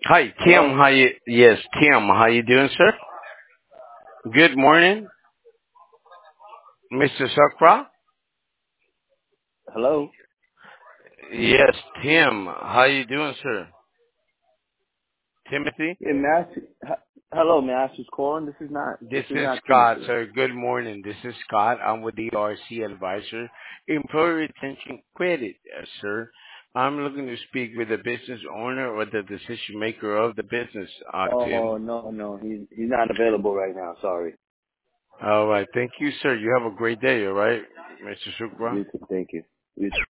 Hi, Tim. Hello? Yes, Tim. How you doing, sir? Good morning, Mr. Sakra. Hello? Yes, Tim. How you doing, sir? Timothy. Yeah, may I ask, hello, may I ask who's calling? This This is is not Scott, Timothy. sir. Good morning. This is Scott. I'm with the RC Advisor, Employee Retention Credit, sir. I'm looking to speak with the business owner or the decision maker of the business, Tim. Oh, no, he's not available right now, sorry. All right. Thank you, sir. You have a great day, all right, Mr. Sukra? You too, thank you. You